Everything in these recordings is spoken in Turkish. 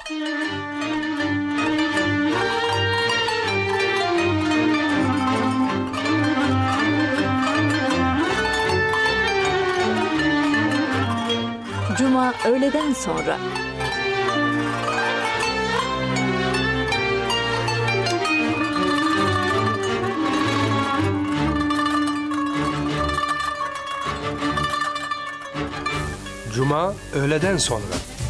Cuma öğleden sonra. Cuma öğleden sonra.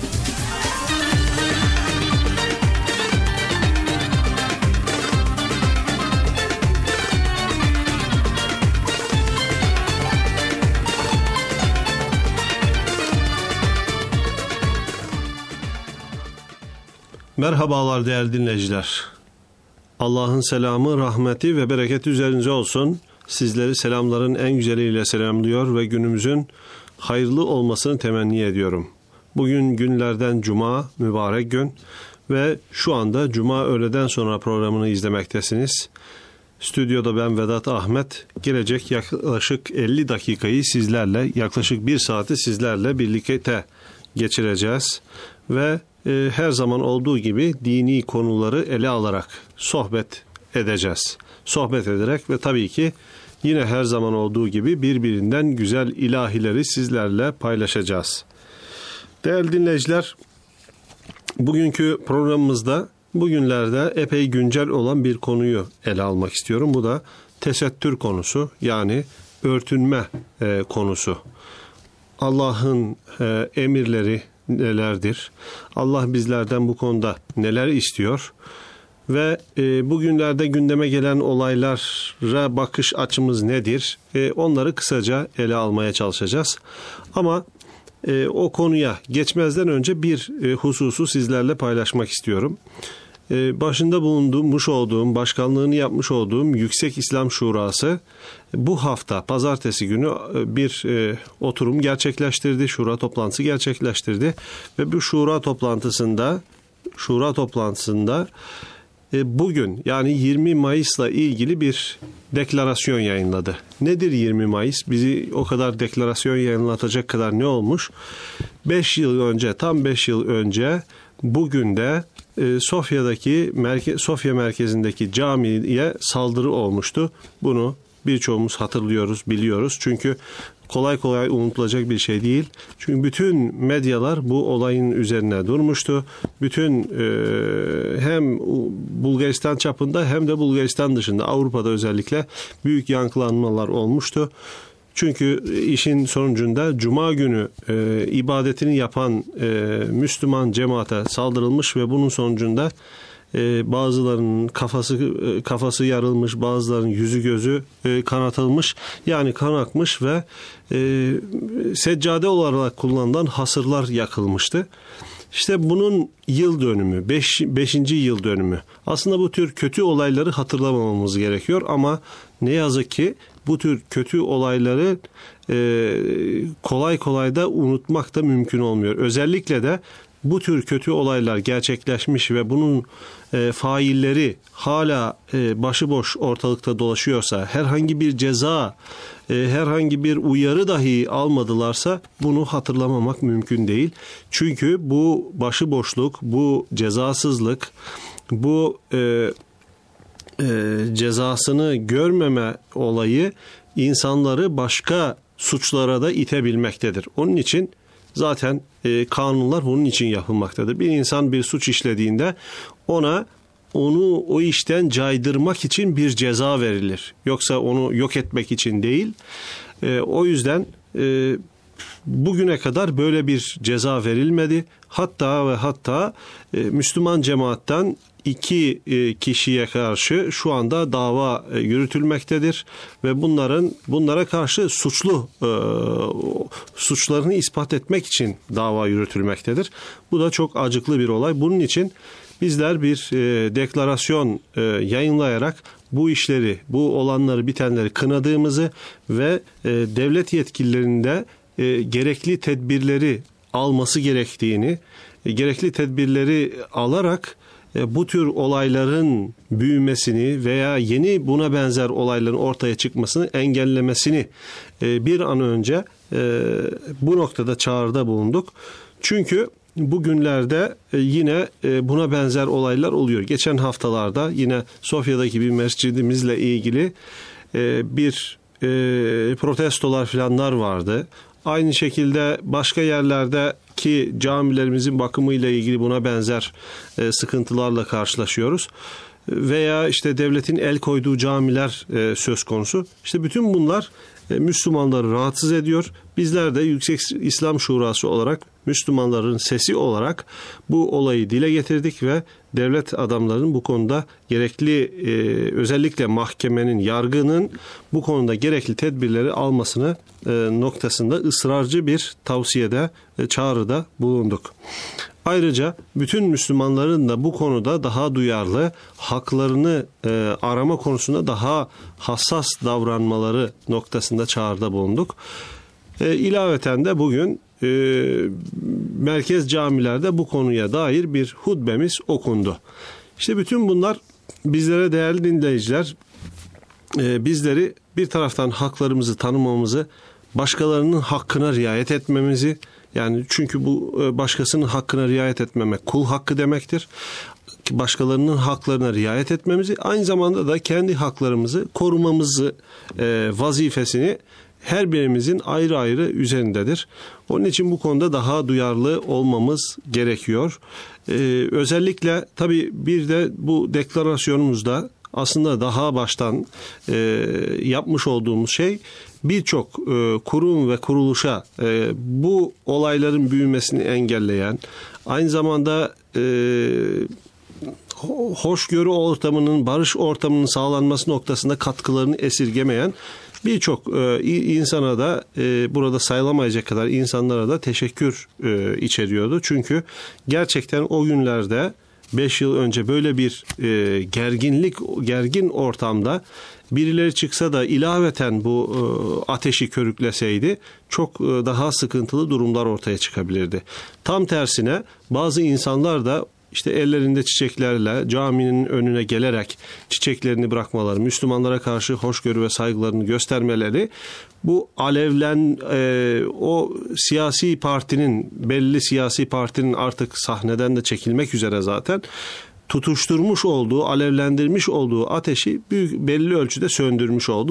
Merhabalar değerli dinleyiciler. Allah'ın selamı, rahmeti ve bereketi üzerinize olsun. Sizleri selamların en güzeliyle selamlıyor ve günümüzün hayırlı olmasını temenni ediyorum. Bugün günlerden Cuma, mübarek gün ve şu anda Cuma öğleden sonra programını izlemektesiniz. Stüdyoda ben Vedat Ahmet, gelecek yaklaşık 50 dakikayı sizlerle, yaklaşık 1 saati sizlerle birlikte geçireceğiz. Ve her zaman olduğu gibi dini konuları ele alarak sohbet edeceğiz. Sohbet ederek ve tabii ki yine her zaman olduğu gibi birbirinden güzel ilahileri sizlerle paylaşacağız. Değerli dinleyiciler, bugünkü programımızda bugünlerde epey güncel olan bir konuyu ele almak istiyorum. Bu da tesettür konusu, yani örtünme konusu. Allah'ın emirleri nelerdir? Allah bizlerden bu konuda neler istiyor? Ve bugünlerde gündeme gelen olaylara bakış açımız nedir? Onları kısaca ele almaya çalışacağız. Ama o konuya geçmezden önce bir hususu sizlerle paylaşmak istiyorum. Başında bulunmuş olduğum, başkanlığını yapmış olduğum Yüksek İslam Şurası bu hafta pazartesi günü bir oturum gerçekleştirdi, şura toplantısı gerçekleştirdi ve bu şura toplantısında bugün, yani 20 Mayıs'la ilgili bir deklarasyon yayınladı. Nedir 20 Mayıs? Bizi o kadar deklarasyon yayınlatacak kadar ne olmuş? 5 yıl önce, tam 5 yıl önce bugün de Sofya merkezindeki camiye saldırı olmuştu. Bunu birçoğumuz hatırlıyoruz, biliyoruz. Çünkü kolay kolay unutulacak bir şey değil. Çünkü bütün medyalar bu olayın üzerine durmuştu. Bütün hem Bulgaristan çapında hem de Bulgaristan dışında, Avrupa'da özellikle büyük yankılanmalar olmuştu. Çünkü işin sonucunda Cuma günü ibadetini yapan Müslüman cemaate saldırılmış ve bunun sonucunda bazılarının kafası yarılmış, bazılarının yüzü gözü kanatılmış, yani kan akmış ve seccade olarak kullanılan hasırlar yakılmıştı. İşte bunun yıl dönümü, 5. yıl dönümü. Aslında bu tür kötü olayları hatırlamamamız gerekiyor ama ne yazık ki bu tür kötü olayları kolay kolay da unutmak da mümkün olmuyor. Özellikle de bu tür kötü olaylar gerçekleşmiş ve bunun failleri hala başıboş ortalıkta dolaşıyorsa, herhangi bir ceza, herhangi bir uyarı dahi almadılarsa bunu hatırlamamak mümkün değil. Çünkü bu başıboşluk, bu cezasızlık, bu cezasını görmeme olayı insanları başka suçlara da itebilmektedir. Onun için zaten kanunlar bunun için yapılmaktadır. Bir insan bir suç işlediğinde onu o işten caydırmak için bir ceza verilir. Yoksa onu yok etmek için değil. O yüzden bugüne kadar böyle bir ceza verilmedi. Hatta Müslüman cemaatten 2 kişiye karşı şu anda dava yürütülmektedir ve bunlara karşı suçlarını ispat etmek için dava yürütülmektedir. Bu da çok acıklı bir olay. Bunun için bizler bir deklarasyon yayınlayarak bu işleri, bu olanları, bitenleri kınadığımızı ve devlet yetkililerinde gerekli tedbirleri alması gerektiğini, gerekli tedbirleri alarak bu tür olayların büyümesini veya yeni buna benzer olayların ortaya çıkmasını engellemesini bir an önce bu noktada çağrıda bulunduk. Çünkü bugünlerde yine buna benzer olaylar oluyor. Geçen haftalarda yine Sofya'daki bir mescidimizle ilgili bir protestolar falanlar vardı. Aynı şekilde başka yerlerdeki camilerimizin bakımıyla ilgili buna benzer sıkıntılarla karşılaşıyoruz. Veya işte devletin el koyduğu camiler söz konusu. İşte bütün bunlar Müslümanları rahatsız ediyor. Bizler de Yüksek İslam Şurası olarak, Müslümanların sesi olarak bu olayı dile getirdik ve devlet adamlarının bu konuda gerekli, özellikle mahkemenin, yargının bu konuda gerekli tedbirleri almasını noktasında ısrarcı bir tavsiyede, çağrıda bulunduk. Ayrıca bütün Müslümanların da bu konuda daha duyarlı, haklarını arama konusunda daha hassas davranmaları noktasında çağrıda bulunduk. İlaveten de bugün merkez camilerde bu konuya dair bir hutbemiz okundu. İşte bütün bunlar bizlere, değerli dinleyiciler, bizleri bir taraftan haklarımızı tanımamızı, başkalarının hakkına riayet etmemizi, yani çünkü bu başkasının hakkına riayet etmemek kul hakkı demektir. Başkalarının haklarına riayet etmemizi, aynı zamanda da kendi haklarımızı korumamızı vazifesini her birimizin ayrı ayrı üzerindedir. Onun için bu konuda daha duyarlı olmamız gerekiyor. Özellikle tabii bir de bu deklarasyonumuzda aslında daha baştan yapmış olduğumuz şey, birçok kurum ve kuruluşa bu olayların büyümesini engelleyen, aynı zamanda hoşgörü ortamının, barış ortamının sağlanması noktasında katkılarını esirgemeyen birçok insana da, burada sayılamayacak kadar insanlara da teşekkür içeriyordu. Çünkü gerçekten o günlerde 5 yıl önce böyle bir gergin ortamda birileri çıksa da ilaveten bu ateşi körükleseydi çok daha sıkıntılı durumlar ortaya çıkabilirdi. Tam tersine bazı insanlar da işte ellerinde çiçeklerle caminin önüne gelerek çiçeklerini bırakmaları, Müslümanlara karşı hoşgörü ve saygılarını göstermeleri, bu o siyasi partinin, belli siyasi partinin artık sahneden de çekilmek üzere zaten tutuşturmuş olduğu, alevlendirmiş olduğu ateşi belli ölçüde söndürmüş oldu.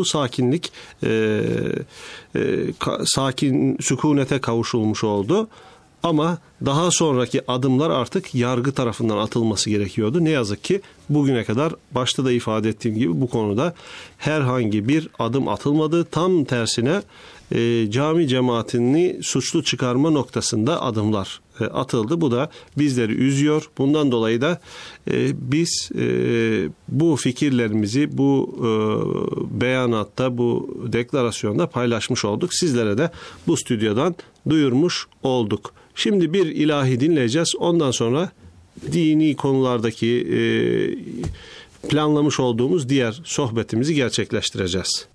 Sükunete kavuşulmuş oldu. Ama daha sonraki adımlar artık yargı tarafından atılması gerekiyordu. Ne yazık ki bugüne kadar başta da ifade ettiğim gibi bu konuda herhangi bir adım atılmadı. Tam tersine cami cemaatini suçlu çıkarma noktasında adımlar atıldı. Bu da bizleri üzüyor. Bundan dolayı da biz bu fikirlerimizi bu beyanatta, bu deklarasyonda paylaşmış olduk. Sizlere de bu stüdyodan duyurmuş olduk. Şimdi bir ilahi dinleyeceğiz. Ondan sonra dini konulardaki planlamış olduğumuz diğer sohbetimizi gerçekleştireceğiz.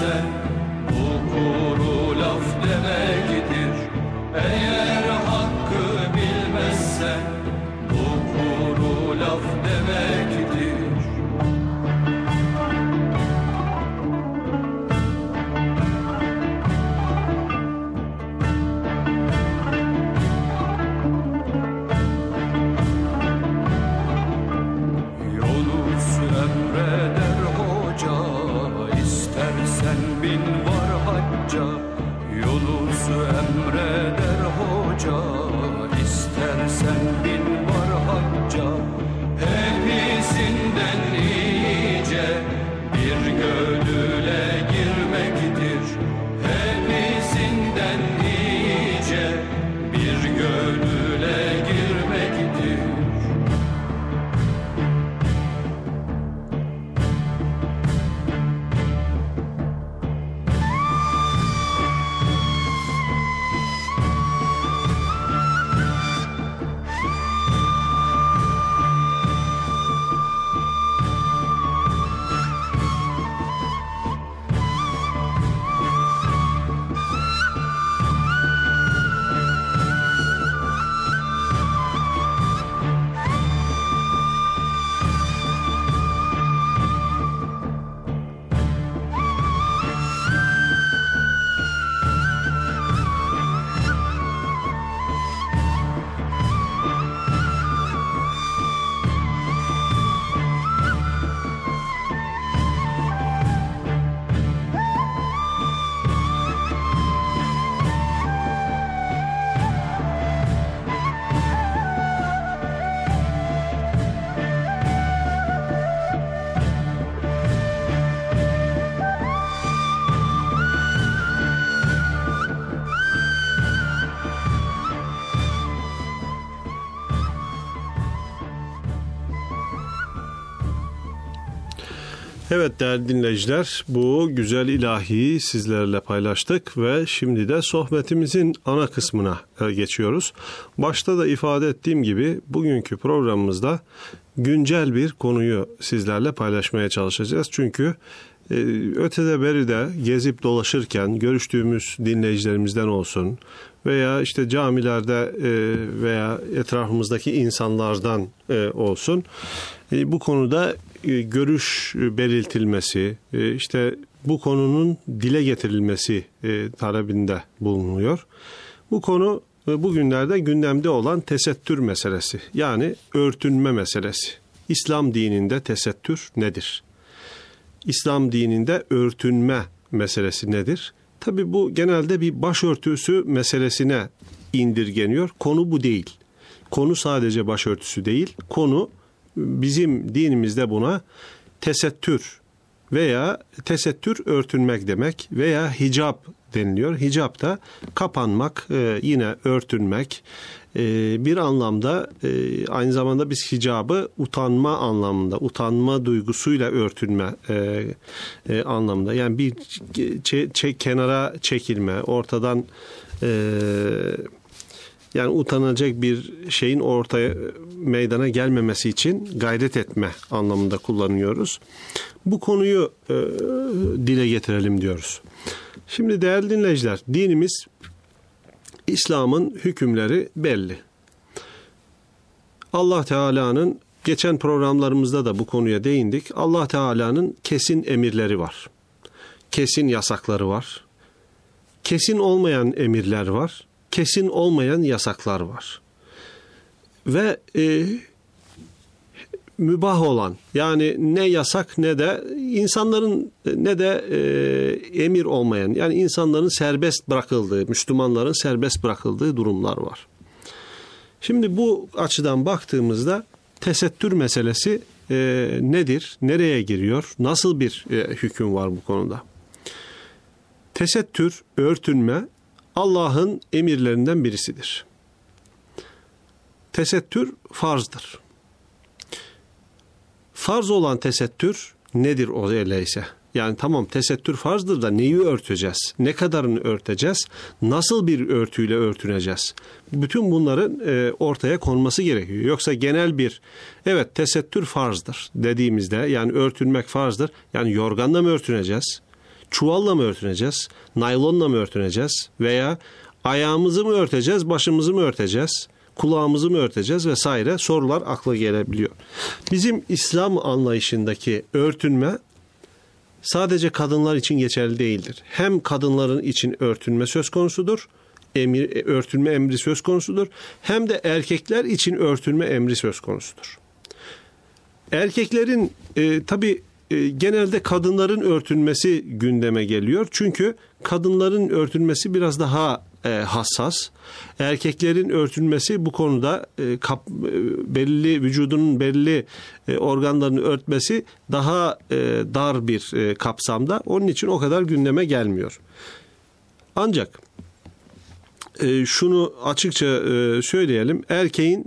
bilmezse bu kuru laf demektir. Eğer hakkı bilmezse bu kuru laf demektir. Yunus emreder hoca, istersen bin var hacca. Yunus emreder hoca, istersen bin var hacca. Hepsinden iyice bir gönüle girmektir. Hepsinden iyice bir gönüle girmektir. Evet değerli dinleyiciler, bu güzel ilahiyi sizlerle paylaştık ve şimdi de sohbetimizin ana kısmına geçiyoruz. Başta da ifade ettiğim gibi bugünkü programımızda güncel bir konuyu sizlerle paylaşmaya çalışacağız. Çünkü ötede beride gezip dolaşırken görüştüğümüz dinleyicilerimizden olsun veya işte camilerde veya etrafımızdaki insanlardan olsun bu konuda görüş belirtilmesi, işte bu konunun dile getirilmesi talebinde bulunuyor. Bu konu bugünlerde gündemde olan tesettür meselesi, yani örtünme meselesi. İslam dininde tesettür nedir? İslam dininde örtünme meselesi nedir? Tabii bu genelde bir başörtüsü meselesine indirgeniyor. Konu bu değil. Konu sadece başörtüsü değil. Konu bizim dinimizde buna tesettür veya tesettür örtünmek demek veya hicap deniliyor. Hicap da kapanmak, yine örtünmek. Bir anlamda aynı zamanda biz hicabı utanma anlamında, utanma duygusuyla örtünme anlamında. Yani bir kenara çekilme, ortadan yani utanacak bir şeyin ortaya meydana gelmemesi için gayret etme anlamında kullanıyoruz. Bu konuyu dile getirelim diyoruz. Şimdi değerli dinleyiciler, dinimiz, İslam'ın hükümleri belli. Allah Teala'nın, geçen programlarımızda da bu konuya değindik. Allah Teala'nın kesin emirleri var. Kesin yasakları var. Kesin olmayan emirler var. Kesin olmayan yasaklar var. Ve mübah olan, yani ne yasak ne de insanların ne de emir olmayan, yani insanların serbest bırakıldığı, Müslümanların serbest bırakıldığı durumlar var. Şimdi bu açıdan baktığımızda tesettür meselesi nedir? Nereye giriyor? Nasıl bir hüküm var bu konuda? Tesettür, örtünme Allah'ın emirlerinden birisidir. Tesettür farzdır. Farz olan tesettür nedir o öyleyse? Yani tamam, tesettür farzdır da neyi örteceğiz? Ne kadarını örteceğiz? Nasıl bir örtüyle örtüneceğiz? Bütün bunların ortaya konması gerekiyor. Yoksa genel bir, evet tesettür farzdır dediğimizde, yani örtünmek farzdır. Yani yorganla mı örtüneceğiz? çuvalla mı örtüneceğiz, naylonla mı örtüneceğiz veya ayağımızı mı örteceğiz, başımızı mı örteceğiz, kulağımızı mı örteceğiz vesaire sorular akla gelebiliyor. Bizim İslam anlayışındaki örtünme sadece kadınlar için geçerli değildir. Hem kadınların için örtünme söz konusudur, örtünme emri söz konusudur, hem de erkekler için örtünme emri söz konusudur. Erkeklerin tabii genelde kadınların örtünmesi gündeme geliyor. Çünkü kadınların örtünmesi biraz daha hassas. Erkeklerin örtünmesi bu konuda vücudunun belli organlarını örtmesi daha dar bir kapsamda. Onun için o kadar gündeme gelmiyor. Ancak şunu açıkça söyleyelim. Erkeğin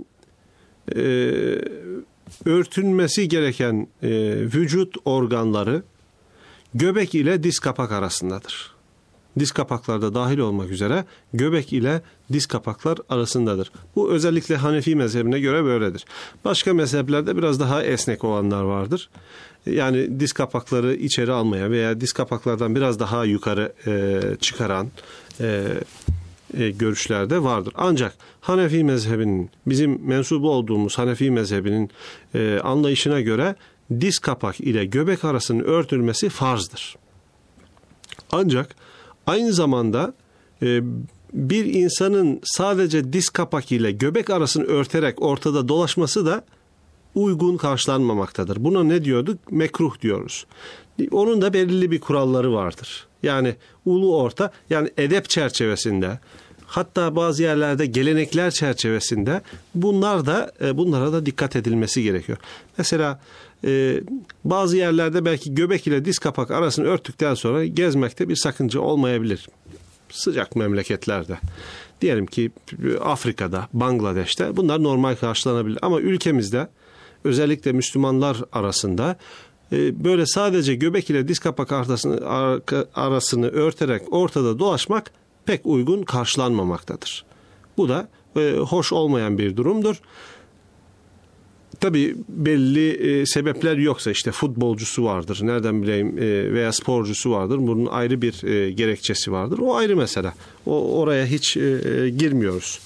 örtünmesi gereken vücut organları göbek ile diz kapak arasındadır. Diz kapaklar da dahil olmak üzere göbek ile diz kapaklar arasındadır. Bu özellikle Hanefi mezhebine göre böyledir. Başka mezheplerde biraz daha esnek olanlar vardır. Yani diz kapakları içeri almaya veya diz kapaklardan biraz daha yukarı çıkaran görüşlerde vardır. Ancak Hanefi mezhebinin, bizim mensubu olduğumuz Hanefi mezhebinin anlayışına göre diz kapak ile göbek arasının örtülmesi farzdır. Ancak aynı zamanda bir insanın sadece diz kapak ile göbek arasını örterek ortada dolaşması da uygun karşılanmamaktadır. Buna ne diyorduk? Mekruh diyoruz. Onun da belirli bir kuralları vardır. Yani ulu orta, yani edep çerçevesinde, hatta bazı yerlerde gelenekler çerçevesinde bunlara da dikkat edilmesi gerekiyor. Mesela bazı yerlerde belki göbek ile diz kapak arasını örttükten sonra gezmekte bir sakınca olmayabilir. Sıcak memleketlerde. Diyelim ki Afrika'da, Bangladeş'te bunlar normal karşılanabilir. Ama ülkemizde özellikle Müslümanlar arasında böyle sadece göbek ile diz kapak arasını örterek ortada dolaşmak pek uygun karşılanmamaktadır. Bu da hoş olmayan bir durumdur. Tabii belli sebepler yoksa, işte futbolcusu vardır, nereden bileyim, veya sporcusu vardır. Bunun ayrı bir gerekçesi vardır. O ayrı mesele. Oraya hiç girmiyoruz.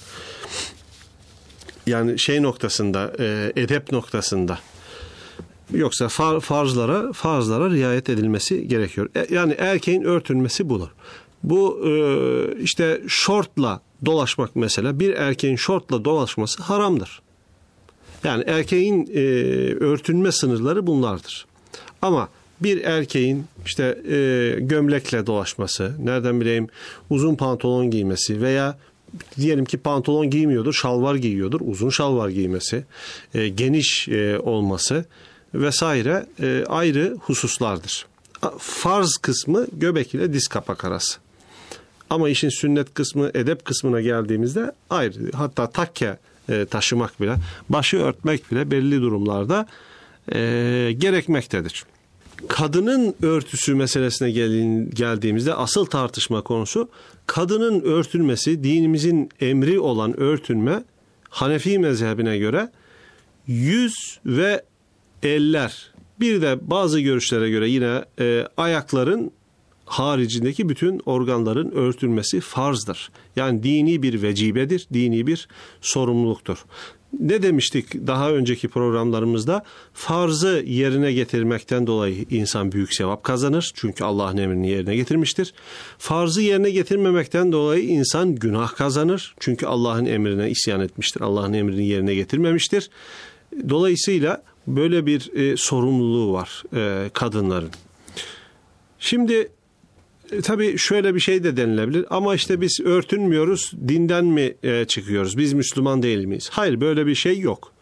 Yani noktasında, edep noktasında. Yoksa farzlara riayet edilmesi gerekiyor. Yani erkeğin örtünmesi budur. Bu işte şortla dolaşmak mesela, bir erkeğin şortla dolaşması haramdır. Yani erkeğin örtünme sınırları bunlardır. Ama bir erkeğin işte gömlekle dolaşması, nereden bileyim uzun pantolon giymesi veya diyelim ki pantolon giymiyordur, şalvar giyiyordur, uzun şalvar giymesi, geniş olması vesaire ayrı hususlardır. Farz kısmı göbek ile diz kapak arası. Ama işin sünnet kısmı, edep kısmına geldiğimizde ayrı. Hatta takke taşımak bile, başı örtmek bile belli durumlarda gerekmektedir. Kadının örtüsü meselesine geldiğimizde asıl tartışma konusu, kadının örtülmesi, dinimizin emri olan örtünme, Hanefi mezhebine göre yüz ve eller, bir de bazı görüşlere göre yine ayakların haricindeki bütün organların örtülmesi farzdır. Yani dini bir vecibedir, dini bir sorumluluktur. Ne demiştik daha önceki programlarımızda? Farzı yerine getirmekten dolayı insan büyük sevap kazanır. Çünkü Allah'ın emrini yerine getirmiştir. Farzı yerine getirmemekten dolayı insan günah kazanır. Çünkü Allah'ın emrine isyan etmiştir. Allah'ın emrini yerine getirmemiştir. Dolayısıyla böyle bir sorumluluğu var kadınların. Şimdi tabii şöyle bir şey de denilebilir. Ama işte biz örtünmüyoruz, dinden mi çıkıyoruz? Biz Müslüman değil miyiz? Hayır, böyle bir şey yok.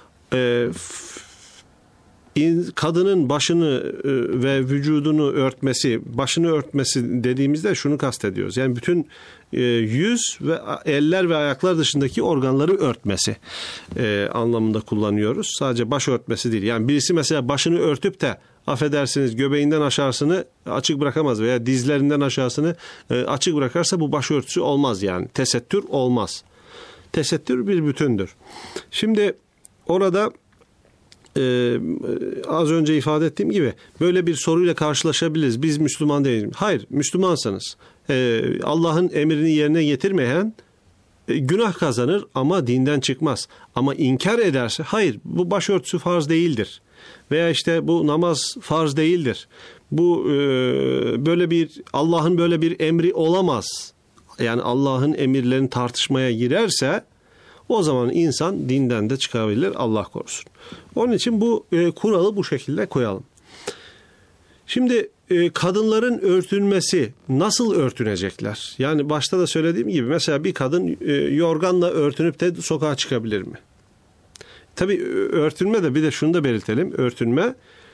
Kadının başını ve vücudunu örtmesi, başını örtmesi dediğimizde şunu kastediyoruz. Yani bütün yüz ve eller ve ayaklar dışındaki organları örtmesi anlamında kullanıyoruz. Sadece baş örtmesi değil. Yani birisi mesela başını örtüp de affedersiniz göbeğinden aşağısını açık bırakamaz veya dizlerinden aşağısını açık bırakarsa bu başörtüsü olmaz yani. Tesettür olmaz. Tesettür bir bütündür. Şimdi orada az önce ifade ettiğim gibi böyle bir soruyla karşılaşabiliriz. Biz Müslüman değiliz. Hayır, Müslümansınız. Allah'ın emrini yerine getirmeyen günah kazanır ama dinden çıkmaz. Ama inkar ederse, hayır bu başörtüsü farz değildir. Veya işte bu namaz farz değildir. Bu böyle bir Allah'ın böyle bir emri olamaz. Yani Allah'ın emirlerini tartışmaya girerse o zaman insan dinden de çıkabilir, Allah korusun. Onun için bu kuralı bu şekilde koyalım. Şimdi kadınların örtünmesi, nasıl örtünecekler? Yani başta da söylediğim gibi mesela bir kadın yorganla örtünüp de sokağa çıkabilir mi? Tabii örtünme de bir de şunu da belirtelim. Örtünme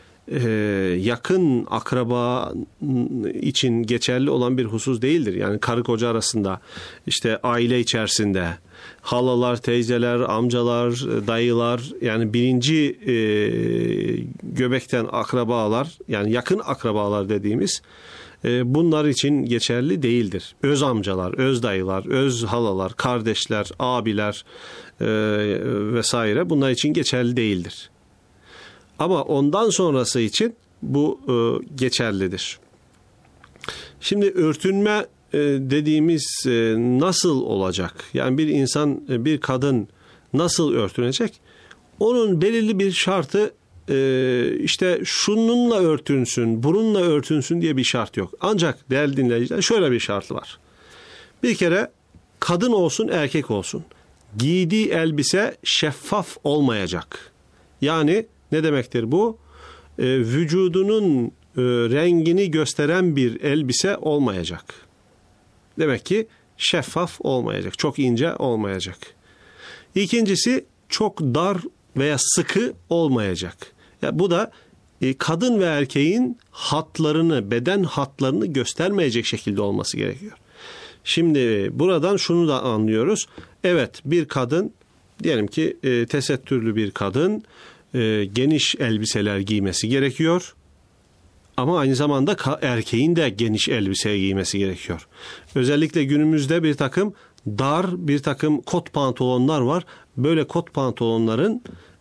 yakın akraba için geçerli olan bir husus değildir. Yani karı koca arasında, işte aile içerisinde halalar, teyzeler, amcalar, dayılar, yani birinci göbekten akrabalar, yani yakın akrabalar dediğimiz bunlar için geçerli değildir. Öz amcalar, öz dayılar, öz halalar, kardeşler, abiler vesaire bunlar için geçerli değildir. Ama ondan sonrası için bu geçerlidir. Şimdi örtünme dediğimiz nasıl olacak? Yani bir insan, bir kadın nasıl örtünecek? Onun belirli bir şartı işte şununla örtünsün, bununla örtünsün diye bir şart yok. Ancak değerli dinleyiciler şöyle bir şartı var. Bir kere kadın olsun erkek olsun giydiği elbise şeffaf olmayacak. Yani ne demektir bu? Vücudunun rengini gösteren bir elbise olmayacak. Demek ki şeffaf olmayacak, çok ince olmayacak. İkincisi çok dar veya sıkı olmayacak. Yani bu da kadın ve erkeğin hatlarını, beden hatlarını göstermeyecek şekilde olması gerekiyor. Şimdi buradan şunu da anlıyoruz. Evet, bir kadın, diyelim ki tesettürlü bir kadın geniş elbiseler giymesi gerekiyor. Ama aynı zamanda erkeğin de geniş elbise giymesi gerekiyor. Özellikle günümüzde bir takım dar, bir takım kot pantolonlar var. Böyle kot pantolonların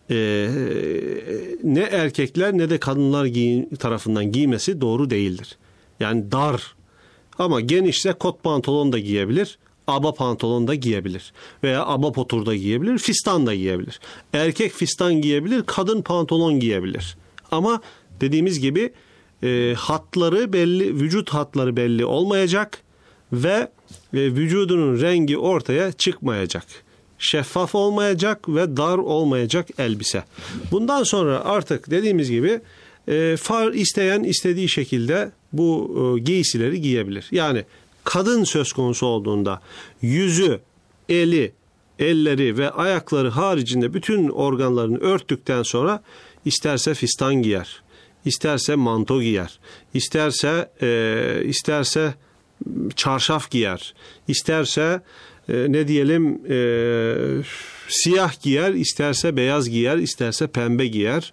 ne erkekler ne de kadınlar tarafından giymesi doğru değildir. Yani dar ama genişse kot pantolon da giyebilir, aba pantolon da giyebilir veya aba potur da giyebilir, fistan da giyebilir. Erkek fistan giyebilir, kadın pantolon giyebilir. Ama dediğimiz gibi hatları belli, vücut hatları belli olmayacak ve vücudunun rengi ortaya çıkmayacak. Şeffaf olmayacak ve dar olmayacak elbise. Bundan sonra artık dediğimiz gibi isteyen istediği şekilde bu giysileri giyebilir. Yani kadın söz konusu olduğunda yüzü, elleri ve ayakları haricinde bütün organlarını örttükten sonra isterse fistan giyer, isterse manto giyer, isterse çarşaf giyer, isterse siyah giyer, isterse beyaz giyer, isterse pembe giyer.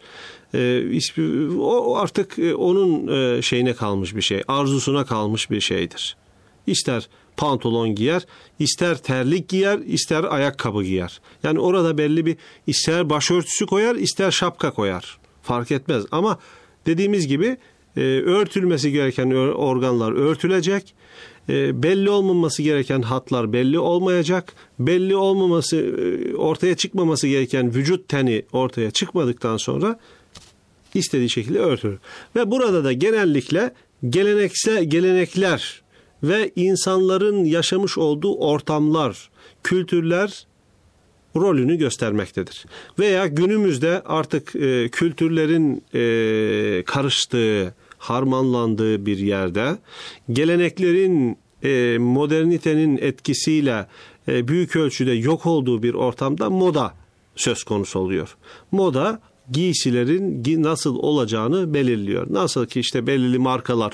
O artık onun şeyine kalmış bir şey, arzusuna kalmış bir şeydir. İster pantolon giyer, ister terlik giyer, ister ayakkabı giyer. Yani orada belli bir, ister başörtüsü koyar, ister şapka koyar. Fark etmez ama dediğimiz gibi örtülmesi gereken organlar örtülecek. Belli olmaması gereken hatlar belli olmayacak. Belli olmaması, ortaya çıkmaması gereken vücut teni ortaya çıkmadıktan sonra istediği şekilde örtülür. Ve burada da genellikle gelenekler ve insanların yaşamış olduğu ortamlar, kültürler rolünü göstermektedir. Veya günümüzde artık kültürlerin karıştığı, harmanlandığı bir yerde geleneklerin modernitenin etkisiyle büyük ölçüde yok olduğu bir ortamda moda söz konusu oluyor. Moda giysilerin nasıl olacağını belirliyor. Nasıl ki işte belirli markalar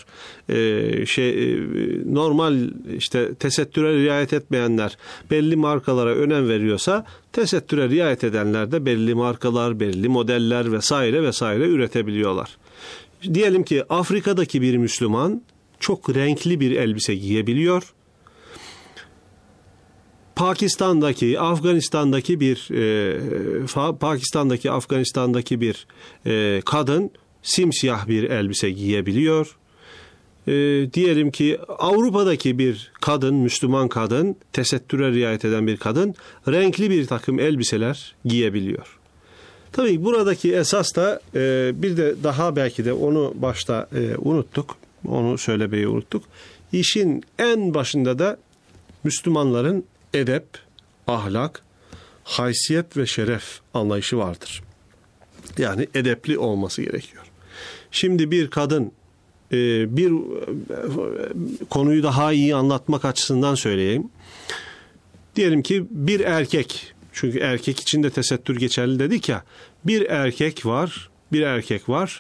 normal işte tesettüre riayet etmeyenler belli markalara önem veriyorsa, tesettüre riayet edenler de belli markalar, belli modeller vesaire üretebiliyorlar. Diyelim ki Afrika'daki bir Müslüman çok renkli bir elbise giyebiliyor. Pakistan'daki, Afganistan'daki bir kadın simsiyah bir elbise giyebiliyor. Diyelim ki Avrupa'daki bir kadın, Müslüman kadın, tesettüre riayet eden bir kadın renkli bir takım elbiseler giyebiliyor. Tabii buradaki esas da bir de daha belki de onu başta unuttuk. Onu söylemeyi unuttuk. İşin en başında da Müslümanların edep, ahlak, haysiyet ve şeref anlayışı vardır. Yani edepli olması gerekiyor. Şimdi bir kadın bir konuyu daha iyi anlatmak açısından söyleyeyim. Diyelim ki bir erkek, çünkü erkek için de tesettür geçerli dedik ya, bir erkek var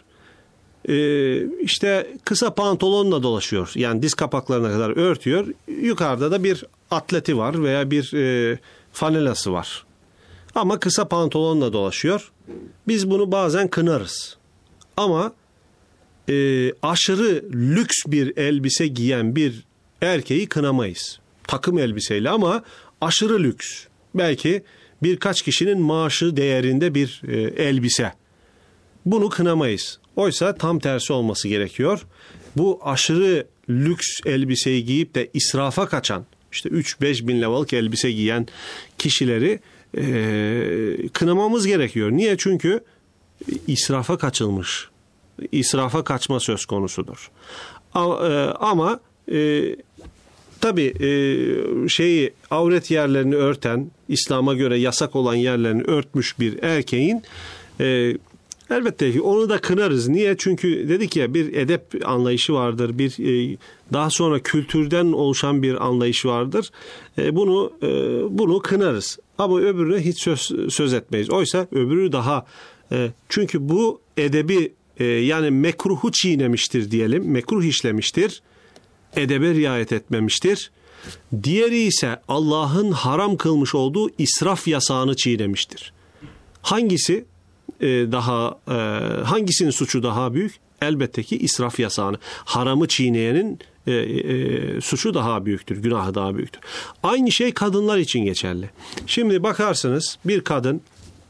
işte kısa pantolonla dolaşıyor. Yani diz kapaklarına kadar örtüyor. Yukarıda da bir atleti var veya bir fanelası var. Ama kısa pantolonla dolaşıyor. Biz bunu bazen kınarız. Ama aşırı lüks bir elbise giyen bir erkeği kınamayız. Takım elbiseyle ama aşırı lüks. Belki birkaç kişinin maaşı değerinde bir elbise. Bunu kınamayız. Oysa tam tersi olması gerekiyor. Bu aşırı lüks elbiseyi giyip de israfa kaçan, işte 3-5 bin liralık elbise giyen kişileri kınamamız gerekiyor. Niye? Çünkü israfa kaçılmış. İsrafa kaçma söz konusudur. Ama tabii avret yerlerini örten, İslam'a göre yasak olan yerlerini örtmüş bir erkeğin elbette ki onu da kınarız. Niye? Çünkü dedik ya, bir edep anlayışı vardır. Bir daha sonra kültürden oluşan bir anlayış vardır. Bunu kınarız. Ama öbürüne hiç söz etmeyiz. Oysa öbürü daha çünkü bu edebi yani mekruhu çiğnemiştir diyelim. Mekruh işlemiştir. Edebe riayet etmemiştir. Diğeri ise Allah'ın haram kılmış olduğu israf yasağını çiğnemiştir. Hangisinin suçu daha büyük? Elbette ki israf yasağını. Haramı çiğneyenin suçu daha büyüktür, günahı daha büyüktür. Aynı şey kadınlar için geçerli. Şimdi bakarsınız bir kadın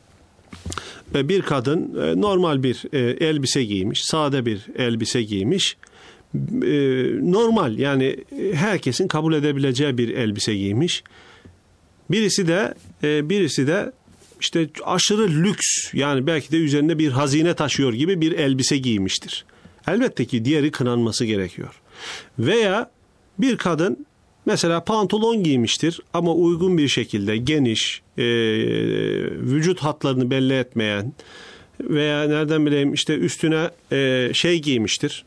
normal bir elbise giymiş, sade bir elbise giymiş. Normal, yani herkesin kabul edebileceği bir elbise giymiş. Birisi de işte aşırı lüks, yani belki de üzerinde bir hazine taşıyor gibi bir elbise giymiştir. Elbette ki diğeri kınanması gerekiyor. Veya bir kadın mesela pantolon giymiştir ama uygun bir şekilde, geniş, vücut hatlarını belli etmeyen veya nereden bileyim işte üstüne giymiştir,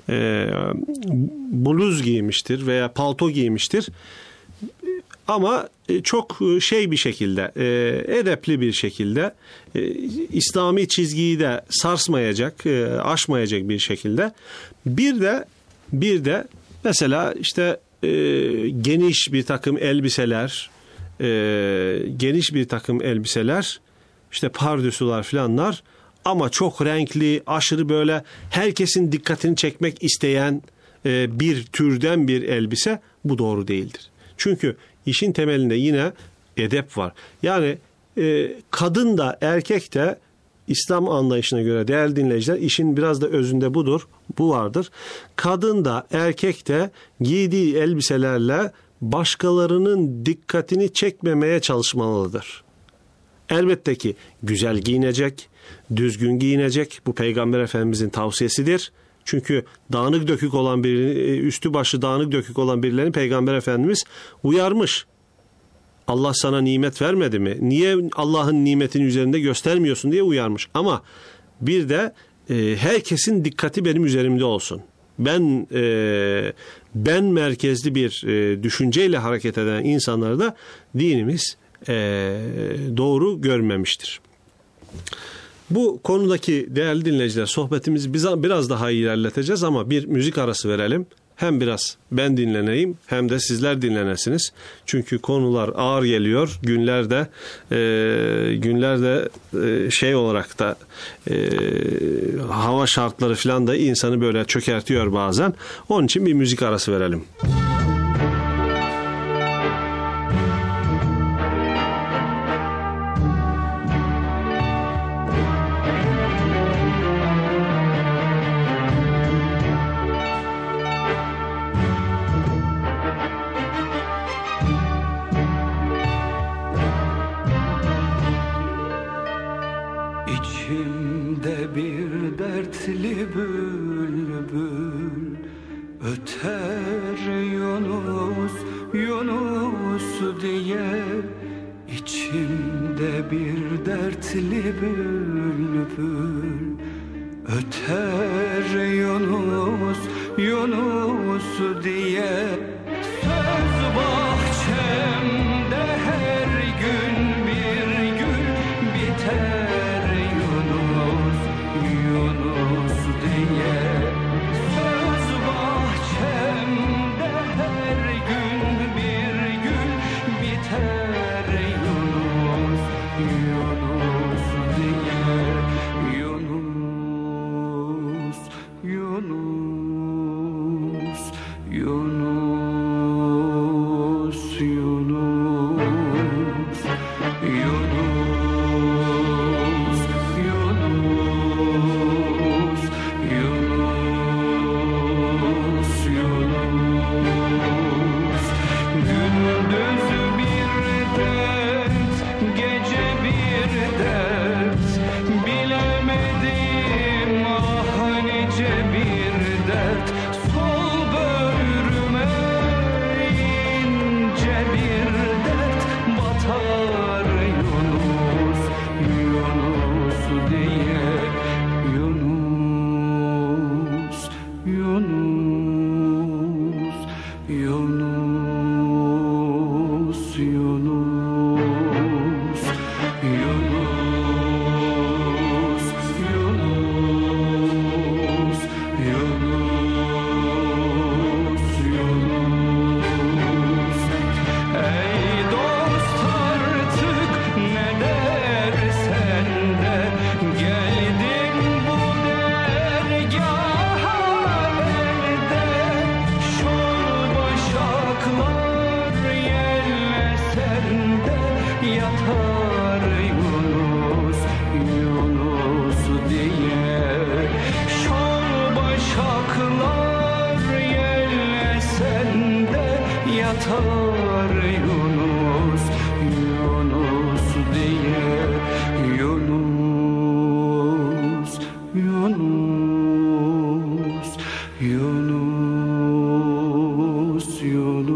bluz giymiştir veya palto giymiştir. Ama çok bir şekilde, edepli bir şekilde, İslami çizgiyi de sarsmayacak, aşmayacak bir şekilde. Bir de mesela işte geniş bir takım elbiseler, işte pardösüler falanlar, ama çok renkli, aşırı böyle herkesin dikkatini çekmek isteyen bir türden bir elbise, bu doğru değildir. Çünkü işin temelinde yine edep var. Yani kadın da erkek de İslam anlayışına göre değerli dinleyiciler, işin biraz da özünde bu vardır. Kadın da erkek de giydiği elbiselerle başkalarının dikkatini çekmemeye çalışmalıdır. Elbette ki güzel giyinecek, düzgün giyinecek. Bu Peygamber Efendimizin tavsiyesidir. Çünkü dağınık dökük olan üstü başı dağınık dökük olan birilerini Peygamber Efendimiz uyarmış. Allah sana nimet vermedi mi? Niye Allah'ın nimetini üzerinde göstermiyorsun diye uyarmış. Ama bir de herkesin dikkati benim üzerimde olsun. Ben merkezli bir düşünceyle hareket eden insanları da dinimiz doğru görmemiştir. Bu konudaki değerli dinleyiciler, sohbetimizi biraz daha ilerleteceğiz ama bir müzik arası verelim. Hem biraz ben dinleneyim hem de sizler dinlenesiniz. Çünkü konular ağır geliyor. Günlerde olarak da hava şartları falan da insanı böyle çökertiyor bazen. Onun için bir müzik arası verelim. Öter Yunus, Yunus diye içimde bir dertli bülbül. Öter Yunus, Yunus diye söz bahçemde her gün bir gül biter Yunus, Yunus diye. Söz bahçemde her gün bir gül biter Yunus, Yunus diye. Yunus, Yunus, Yunus, Yunus, Yunus, Yunus, Yunus, Yunus. Gündüz bir dert, gece bir dert, bilemedim ah nice bir dert. Sol böğrüme ince bir dert batar Yunus, Yunus diye. Yunus, Yunus, Yunus, Yunus, Yunus, Yunus, Yunus, Yunus. Ey dost artık ne dersen de, geldim bu dergaha elde. Şol başaklar yellesen de yatar Yunus, Yunus diye. Şol başaklar yellesen de yatar Yunus, Yunus diye. Yunus, Yunus, Yunus, Yunus, Yunus,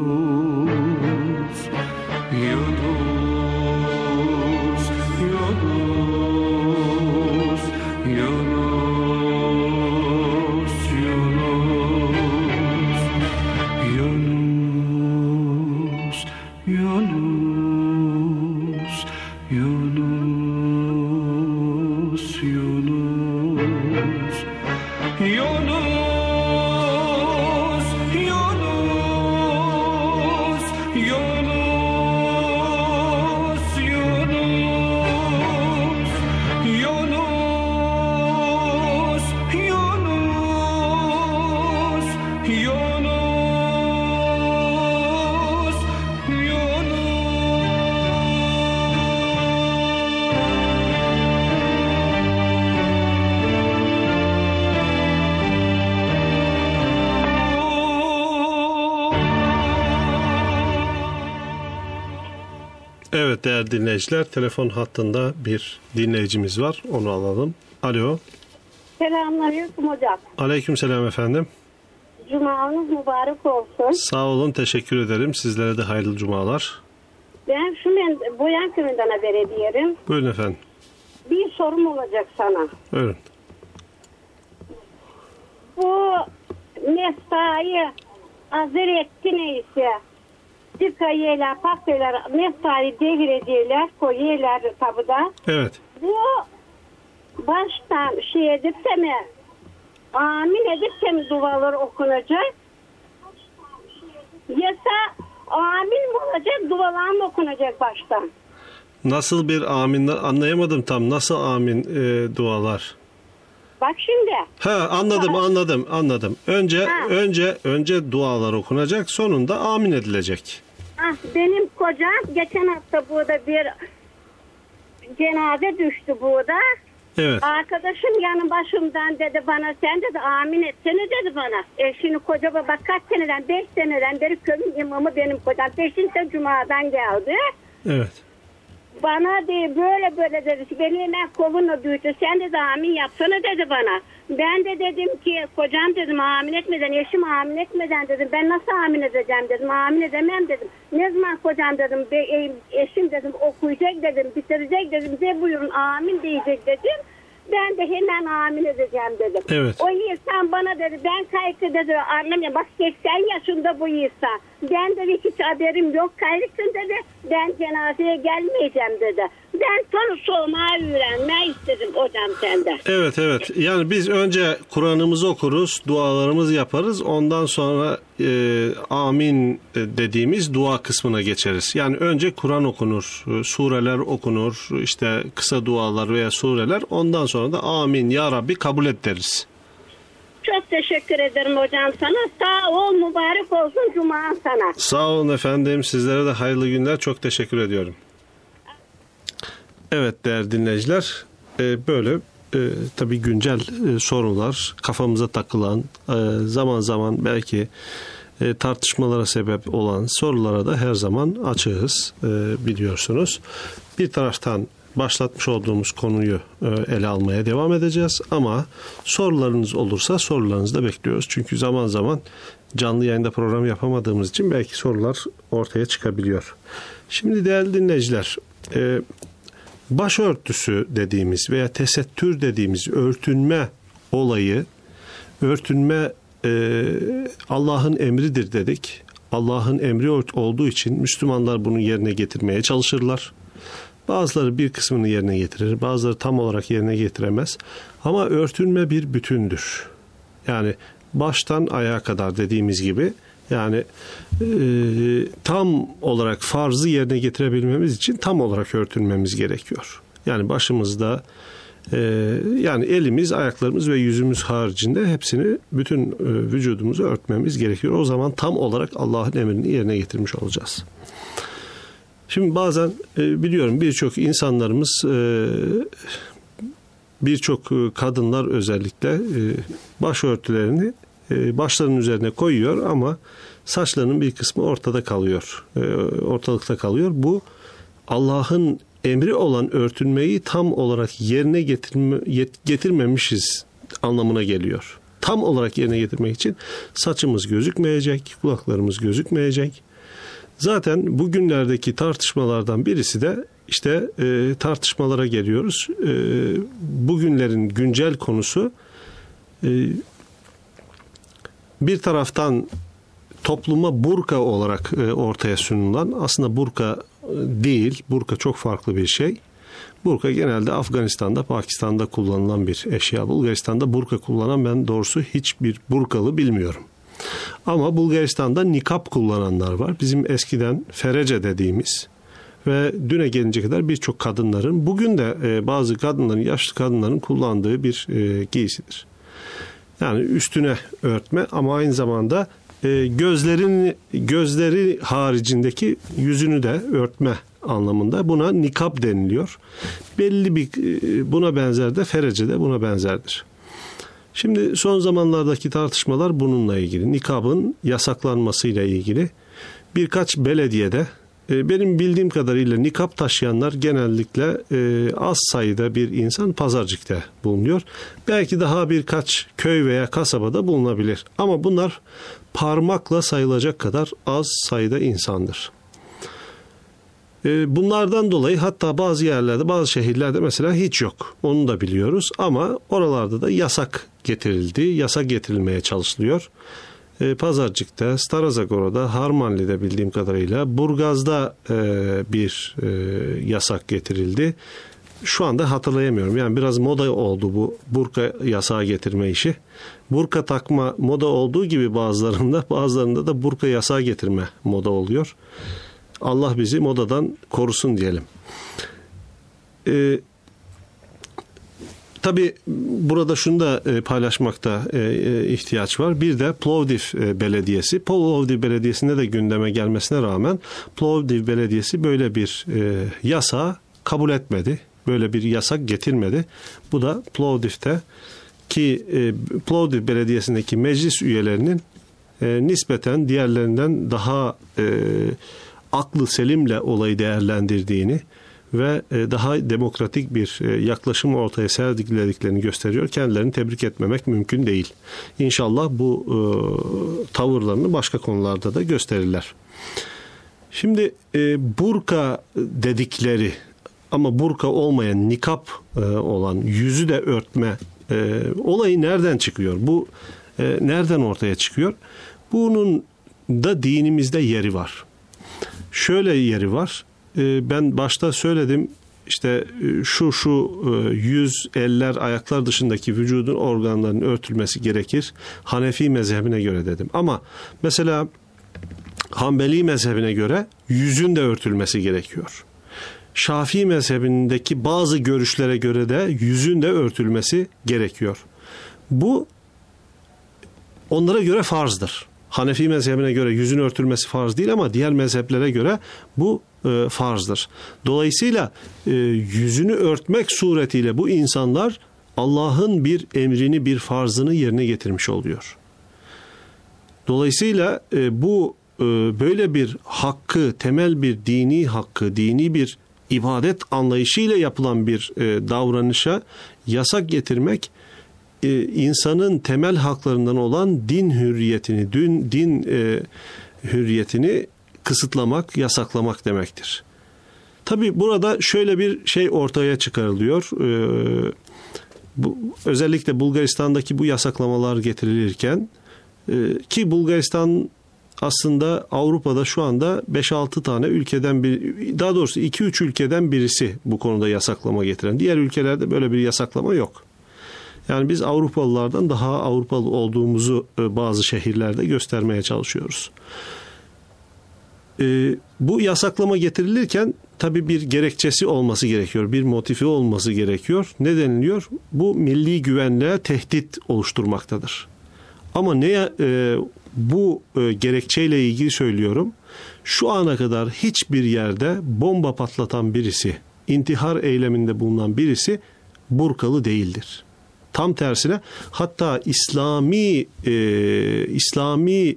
Yunus, Yunus, Yunus, Yunus, Yunus, Yunus, Yunus, Yunus, Yunus, Yunus, Yunus, Yunus, Evet değerli dinleyiciler, telefon hattında bir dinleyicimiz var. Onu alalım. Alo. Selamünaleyküm hocam. Aleykümselam efendim. Cumanız mübarek olsun. Sağ olun, teşekkür ederim. Sizlere de hayırlı cumalar. Ben şu Boyan Köyü'nden haber ediyorum. Buyurun efendim. Bir sorum olacak sana. Buyurun. Bu mesai hazır etti neyse. Dikayılar, paklaylar, mesai devirediyorlar, koyuyorlar tabuda. Evet. Bu baştan şey edip de mi, amin edip de mi dualar okunacak? Yasa amin mi olacak, dualar mı okunacak baştan? Nasıl bir amin, anlayamadım tam. Nasıl amin dualar? Bak şimdi. Anladım. Önce dualar okunacak, sonunda amin edilecek. Benim kocam geçen hafta burada bir cenaze düştü burada. Evet. Arkadaşım yanı başımdan dedi bana, sen dedi amin etsene dedi bana. Şimdi koca baba kaç seneden, 5 seneden beri köyün imamı benim kocam. 5. Cuma'dan geldi. Evet. Bana dedi böyle böyle dedi, beni hemen kolunla büyüttü. Sen dedi amin yapsana dedi bana. Ben de dedim ki kocam dedim amin etmeden, eşim amin etmeden dedim. Ben nasıl amin edeceğim dedim. Amin edemem dedim. Ne zaman kocam dedim, eşim dedim okuyacak dedim, bitirecek dedim. De buyurun amin diyecek dedim. Ben de hemen amin edeceğim dedim. Evet. O insan bana dedi ben kayıklı dedi anlamıyorum. Bak 80 yaşında bu insan. Ben de hiç haberim yok kayıksın dedi. Ben cenazeye gelmeyeceğim dedi. Ben sorumu öğrenmeyi istedim hocam senden. Evet. Yani biz önce Kur'an'ımızı okuruz, dualarımızı yaparız. Ondan sonra amin dediğimiz dua kısmına geçeriz. Yani önce Kur'an okunur, sureler okunur, işte kısa dualar veya sureler. Ondan sonra da amin ya Rabbi kabul et deriz. Çok teşekkür ederim hocam sana. Sağ ol, mübarek olsun Cuma sana. Sağ olun efendim. Sizlere de hayırlı günler. Çok teşekkür ediyorum. Evet değerli dinleyiciler, böyle tabii güncel sorular, kafamıza takılan, zaman zaman belki tartışmalara sebep olan sorulara da her zaman açığız, biliyorsunuz. Bir taraftan başlatmış olduğumuz konuyu ele almaya devam edeceğiz ama sorularınız olursa sorularınızı da bekliyoruz. Çünkü zaman zaman canlı yayında program yapamadığımız için belki sorular ortaya çıkabiliyor. Şimdi değerli dinleyiciler, başörtüsü dediğimiz veya tesettür dediğimiz örtünme olayı, örtünme Allah'ın emridir dedik. Allah'ın emri olduğu için Müslümanlar bunu yerine getirmeye çalışırlar. Bazıları bir kısmını yerine getirir, bazıları tam olarak yerine getiremez. Ama örtünme bir bütündür. Yani baştan ayağa kadar dediğimiz gibi, yani tam olarak farzı yerine getirebilmemiz için tam olarak örtünmemiz gerekiyor. Yani başımızda, yani elimiz, ayaklarımız ve yüzümüz haricinde hepsini, bütün vücudumuzu örtmemiz gerekiyor. O zaman tam olarak Allah'ın emrini yerine getirmiş olacağız. Şimdi bazen biliyorum birçok insanlarımız, birçok kadınlar özellikle başörtülerini başlarının üzerine koyuyor ama saçlarının bir kısmı ortada kalıyor, ortalıkta kalıyor. Bu Allah'ın emri olan örtünmeyi tam olarak yerine getirmemişiz anlamına geliyor. Tam olarak yerine getirmek için saçımız gözükmeyecek, kulaklarımız gözükmeyecek. Zaten bugünlerdeki tartışmalardan birisi de işte tartışmalara geliyoruz. Bugünlerin güncel konusu bir taraftan topluma burka olarak ortaya sunulan, aslında burka değil, burka çok farklı bir şey. Burka genelde Afganistan'da, Pakistan'da kullanılan bir eşya. Bulgaristan'da burka kullanan ben doğrusu hiçbir burkalı bilmiyorum. Ama Bulgaristan'da nikap kullananlar var. Bizim eskiden ferece dediğimiz ve düne gelince kadar birçok kadınların, bugün de bazı kadınların, yaşlı kadınların kullandığı bir giysidir. Yani üstüne örtme ama aynı zamanda gözleri haricindeki yüzünü de örtme anlamında. Buna nikap deniliyor. Belli bir buna benzer de ferece de buna benzerdir. Şimdi son zamanlardaki tartışmalar bununla ilgili. Nikabın yasaklanmasıyla ilgili. Birkaç belediyede, benim bildiğim kadarıyla nikap taşıyanlar genellikle az sayıda bir insan Pazarcık'ta bulunuyor. Belki daha birkaç köy veya kasabada bulunabilir. Ama bunlar parmakla sayılacak kadar az sayıda insandır. Bunlardan dolayı hatta bazı yerlerde, bazı şehirlerde mesela hiç yok. Onu da biliyoruz ama oralarda da yasak getirildi. Yasak getirilmeye çalışılıyor. Pazarcık'ta, Stara Zagore'da, Harmanli'de bildiğim kadarıyla, Burgaz'da bir yasak getirildi. Şu anda hatırlayamıyorum. Yani biraz moda oldu bu burka yasağı getirme işi. Burka takma moda olduğu gibi bazılarında da burka yasağı getirme moda oluyor. Allah bizi modadan korusun diyelim. Tabii burada şunu da paylaşmakta ihtiyaç var. Bir de Plovdiv Belediyesi. Plovdiv Belediyesi'nde de gündeme gelmesine rağmen Plovdiv Belediyesi böyle bir yasağı kabul etmedi. Böyle bir yasak getirmedi. Bu da Plovdiv'te ki Plovdiv Belediyesi'ndeki meclis üyelerinin nispeten diğerlerinden daha aklı selimle olayı değerlendirdiğini ve daha demokratik bir yaklaşım ortaya serdiklerini gösteriyor. Kendilerini tebrik etmemek mümkün değil. İnşallah bu tavırlarını başka konularda da gösterirler. Şimdi burka dedikleri ama burka olmayan, nikap olan, yüzü de örtme olayı nereden çıkıyor? Bu nereden ortaya çıkıyor? Bunun da dinimizde yeri var. Şöyle yeri var. Ben başta söyledim, işte şu yüz, eller, ayaklar dışındaki vücudun organlarının örtülmesi gerekir. Hanefi mezhebine göre dedim. Ama mesela Hanbeli mezhebine göre yüzün de örtülmesi gerekiyor. Şafii mezhebindeki bazı görüşlere göre de yüzün de örtülmesi gerekiyor. Bu onlara göre farzdır. Hanefi mezhebine göre yüzün örtülmesi farz değil ama diğer mezheplere göre bu farzdır. Dolayısıyla yüzünü örtmek suretiyle bu insanlar Allah'ın bir emrini, bir farzını yerine getirmiş oluyor. Dolayısıyla bu böyle bir hakkı, temel bir dini hakkı, dini bir ibadet anlayışıyla yapılan bir davranışa yasak getirmek, insanın temel haklarından olan din hürriyetini, din hürriyetini kısıtlamak, yasaklamak demektir. Tabii burada şöyle bir şey ortaya çıkarılıyor. Özellikle Bulgaristan'daki bu yasaklamalar getirilirken, ki Bulgaristan aslında Avrupa'da şu anda 5-6 tane ülkeden daha doğrusu 2-3 ülkeden birisi bu konuda yasaklama getiren. Diğer ülkelerde böyle bir yasaklama yok. Yani biz Avrupalılardan daha Avrupalı olduğumuzu bazı şehirlerde göstermeye çalışıyoruz. Bu yasaklama getirilirken tabii bir gerekçesi olması gerekiyor, bir motifi olması gerekiyor. Ne deniliyor? Bu milli güvenliğe tehdit oluşturmaktadır. Ama bu gerekçeyle ilgili söylüyorum. Şu ana kadar hiçbir yerde bomba patlatan birisi, intihar eyleminde bulunan birisi burkalı değildir. Tam tersine, hatta İslami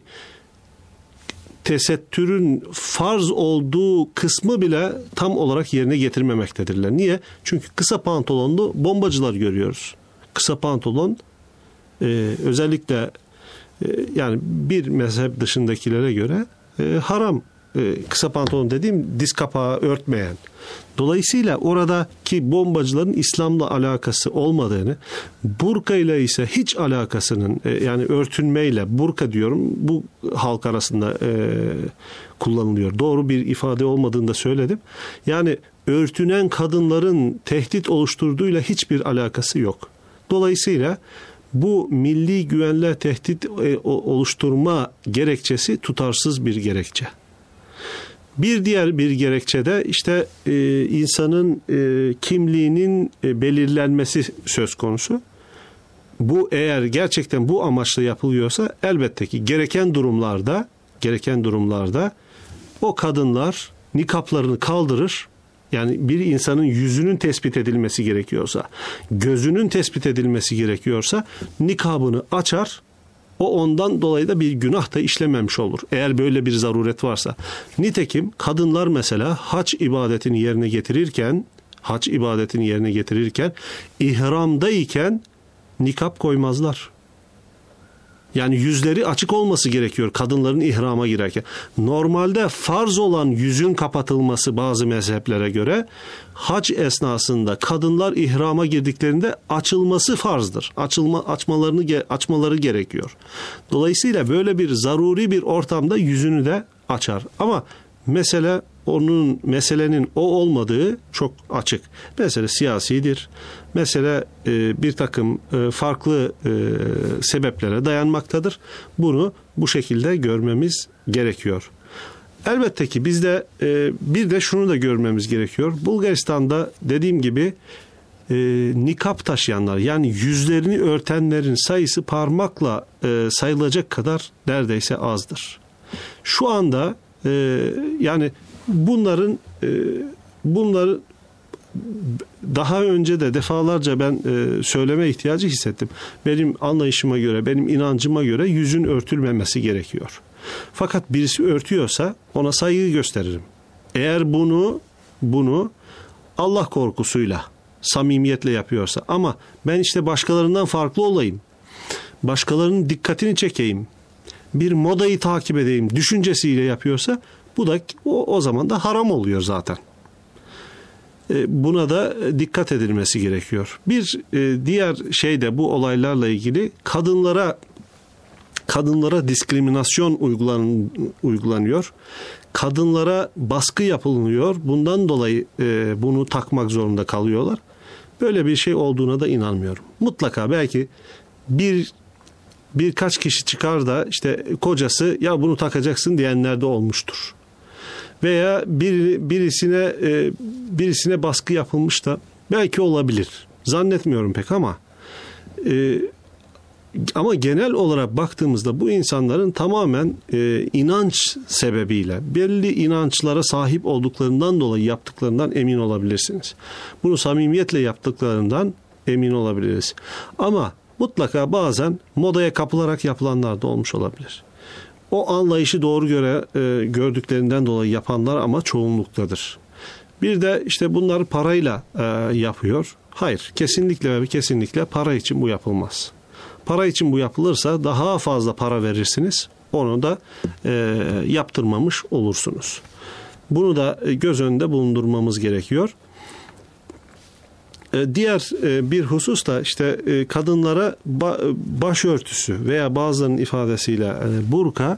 tesettürün farz olduğu kısmı bile tam olarak yerine getirmemektedirler. Niye? Çünkü kısa pantolonlu bombacılar görüyoruz. Kısa pantolon özellikle yani bir mezhep dışındakilere göre haram. Kısa pantolon dediğim diz kapağı örtmeyen. Dolayısıyla oradaki bombacıların İslam'la alakası olmadığını, burka ile ise hiç alakasının, yani örtünmeyle, burka diyorum, bu halk arasında kullanılıyor. Doğru bir ifade olmadığını da söyledim. Yani örtünen kadınların tehdit oluşturduğuyla hiçbir alakası yok. Dolayısıyla bu milli güvenliğe tehdit oluşturma gerekçesi tutarsız bir gerekçe. Bir diğer bir gerekçe de işte insanın kimliğinin belirlenmesi söz konusu. Bu eğer gerçekten bu amaçla yapılıyorsa elbette ki gereken durumlarda o kadınlar nikaplarını kaldırır. Yani bir insanın yüzünün tespit edilmesi gerekiyorsa, gözünün tespit edilmesi gerekiyorsa nikabını açar. O ondan dolayı da bir günah da işlememiş olur. Eğer böyle bir zaruret varsa. Nitekim kadınlar mesela hac ibadetini yerine getirirken ihramdayken nikap koymazlar. Yani yüzleri açık olması gerekiyor kadınların ihrama girerken. Normalde farz olan yüzün kapatılması bazı mezheplere göre hac esnasında kadınlar ihrama girdiklerinde açılması farzdır. Açmaları gerekiyor. Dolayısıyla böyle bir zaruri bir ortamda yüzünü de açar. Ama meselenin o olmadığı çok açık. Mesele siyasidir. Mesele bir takım farklı sebeplere dayanmaktadır. Bunu bu şekilde görmemiz gerekiyor. Elbette ki bizde bir de şunu da görmemiz gerekiyor. Bulgaristan'da dediğim gibi nikap taşıyanlar, yani yüzlerini örtenlerin sayısı parmakla sayılacak kadar neredeyse azdır. Şu anda yani bunları daha önce de defalarca ben söyleme ihtiyacı hissettim. Benim anlayışıma göre, benim inancıma göre yüzün örtülmemesi gerekiyor. Fakat birisi örtüyorsa ona saygı gösteririm. Eğer bunu Allah korkusuyla, samimiyetle yapıyorsa, ama ben işte başkalarından farklı olayım, başkalarının dikkatini çekeyim, bir modayı takip edeyim düşüncesiyle yapıyorsa, bu da o zaman da haram oluyor zaten. Buna da dikkat edilmesi gerekiyor. Bir diğer şey de bu olaylarla ilgili, kadınlara diskriminasyon uygulanıyor. Kadınlara baskı yapılıyor. Bundan dolayı bunu takmak zorunda kalıyorlar. Böyle bir şey olduğuna da inanmıyorum. Mutlaka belki birkaç kişi çıkar da işte kocası ya bunu takacaksın diyenler de olmuştur. Veya birisine baskı yapılmış da belki olabilir. Zannetmiyorum pek ama genel olarak baktığımızda bu insanların tamamen inanç sebebiyle, belli inançlara sahip olduklarından dolayı yaptıklarından emin olabilirsiniz. Bunu samimiyetle yaptıklarından emin olabiliriz. Ama mutlaka bazen modaya kapılarak yapılanlar da olmuş olabilir. O anlayışı doğru gördüklerinden dolayı yapanlar ama çoğunluktadır. Bir de işte bunları parayla yapıyor. Hayır, kesinlikle ve kesinlikle para için bu yapılmaz. Para için bu yapılırsa daha fazla para verirsiniz. Onu da yaptırmamış olursunuz. Bunu da göz önünde bulundurmamız gerekiyor. Diğer bir husus da işte kadınlara başörtüsü veya bazılarının ifadesiyle burka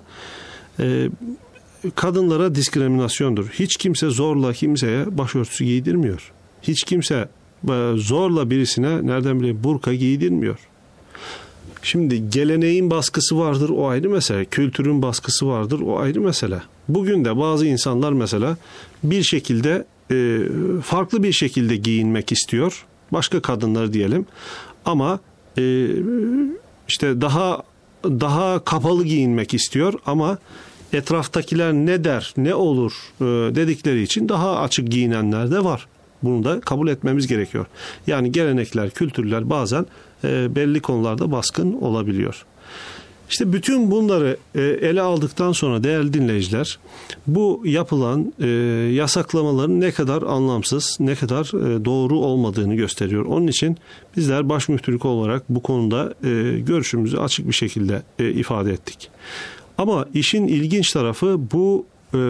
kadınlara diskriminasyondur. Hiç kimse zorla kimseye başörtüsü giydirmiyor. Hiç kimse zorla birisine nereden bileyim burka giydirmiyor. Şimdi geleneğin baskısı vardır, o ayrı mesele. Kültürün baskısı vardır, o ayrı mesele. Bugün de bazı insanlar mesela bir şekilde farklı bir şekilde giyinmek istiyor. Başka kadınlar diyelim. Ama işte daha kapalı giyinmek istiyor ama etraftakiler ne der, ne olur dedikleri için daha açık giyinenler de var. Bunu da kabul etmemiz gerekiyor. Yani gelenekler, kültürler bazen belli konularda baskın olabiliyor. İşte bütün bunları ele aldıktan sonra değerli dinleyiciler, bu yapılan yasaklamaların ne kadar anlamsız, ne kadar doğru olmadığını gösteriyor. Onun için bizler baş müftülük olarak bu konuda görüşümüzü açık bir şekilde ifade ettik. Ama işin ilginç tarafı bu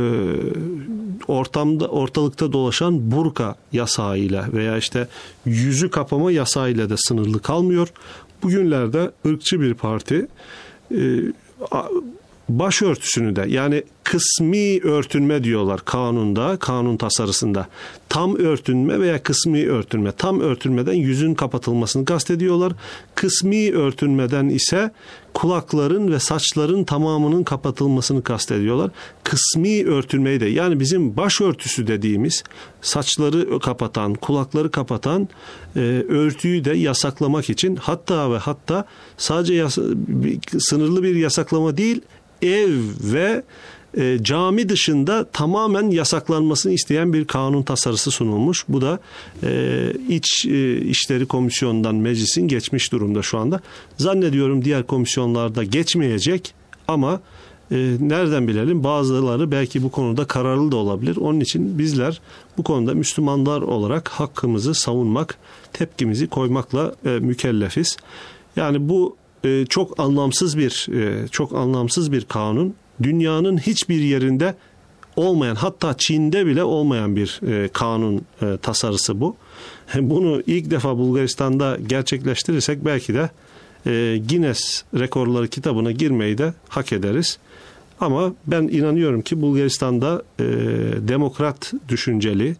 ortalıkta dolaşan burka yasağıyla veya işte yüzü kapama yasağıyla da sınırlı kalmıyor. Bugünlerde ırkçı bir parti başörtüsünü de, yani kısmi örtünme diyorlar kanunda, kanun tasarısında. Tam örtünme veya kısmi örtünme. Tam örtünmeden yüzün kapatılmasını kastediyorlar. Kısmi örtünmeden ise kulakların ve saçların tamamının kapatılmasını kastediyorlar. Kısmi örtünmeyi de, yani bizim başörtüsü dediğimiz saçları kapatan, kulakları kapatan örtüyü de yasaklamak için, hatta sadece sınırlı bir yasaklama değil, ev ve cami dışında tamamen yasaklanmasını isteyen bir kanun tasarısı sunulmuş. Bu da İç İşleri Komisyonu'ndan meclisin geçmiş durumda şu anda. Zannediyorum diğer komisyonlarda geçmeyecek ama nereden bilelim, bazıları belki bu konuda kararlı da olabilir. Onun için bizler bu konuda Müslümanlar olarak hakkımızı savunmak, tepkimizi koymakla mükellefiz. Yani bu çok anlamsız bir kanun. Dünyanın hiçbir yerinde olmayan, hatta Çin'de bile olmayan bir kanun tasarısı bu. Bunu ilk defa Bulgaristan'da gerçekleştirirsek belki de Guinness Rekorları kitabına girmeyi de hak ederiz. Ama ben inanıyorum ki Bulgaristan'da demokrat düşünceli,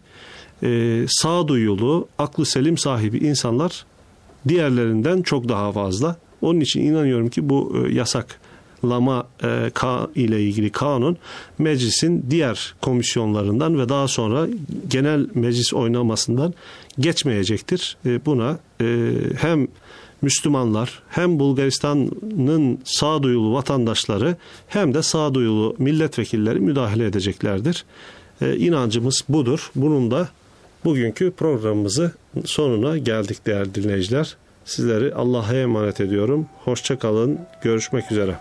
sağduyulu, aklı selim sahibi insanlar diğerlerinden çok daha fazla. Onun için inanıyorum ki bu yasaklama ile ilgili kanun meclisin diğer komisyonlarından ve daha sonra genel meclis oylamasından geçmeyecektir. Buna hem Müslümanlar hem Bulgaristan'ın sağduyulu vatandaşları hem de sağduyulu milletvekilleri müdahale edeceklerdir. İnancımız budur. Bunun da bugünkü programımızın sonuna geldik değerli dinleyiciler. Sizleri Allah'a emanet ediyorum. Hoşça kalın. Görüşmek üzere.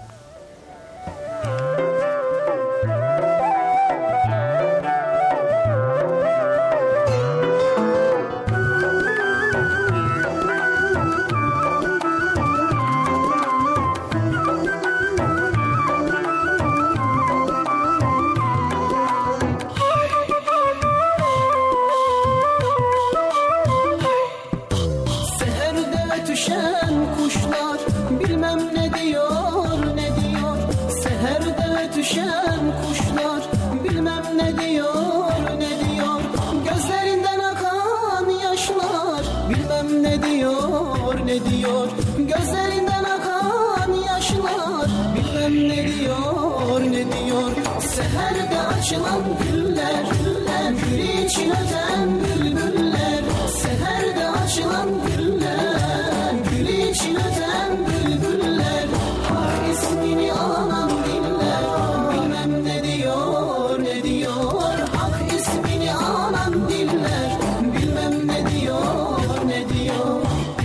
öten kuşlar bilmem ne diyor, ne diyor. Gözlerinden akan yaşlar bilmem ne diyor, ne diyor. Gözlerinden akan yaşlar bilmem ne diyor, ne diyor. Seherde açılan güller, güller, gül için öten bülbüller. Seherde açılan güller, gül için öten bülbüller. Ah ismini anan diller, bilmem ne diyor, ne diyor. Ah ismini anan diller, bilmem ne diyor, ne diyor.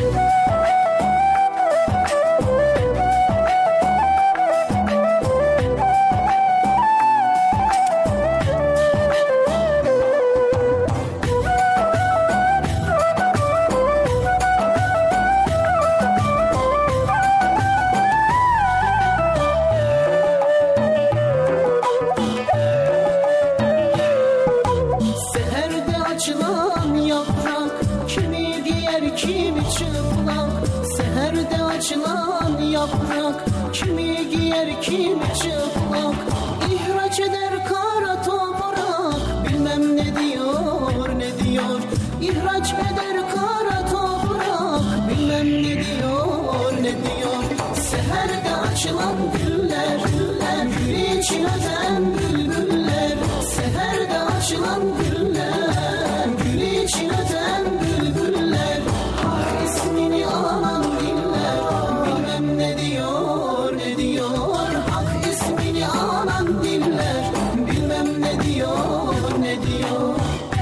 Seherde açılan yaprak kimi giyer kimi çıplak. Seherde açılan yaprak kimi giyer kimi çıplak. İhraç eder kara toprak bilmem ne diyor, ne diyor. İhraç eder kara toprak bilmem ne diyor, ne diyor. Seherde açılan güller, güller, gül için öten bülbüller. Seherde açılan güller, gül için öten bülbüller. Ah ismini anan diller, bilmem ne diyor, ne diyor. Ah ismini anan diller, bilmem ne diyor, ne diyor.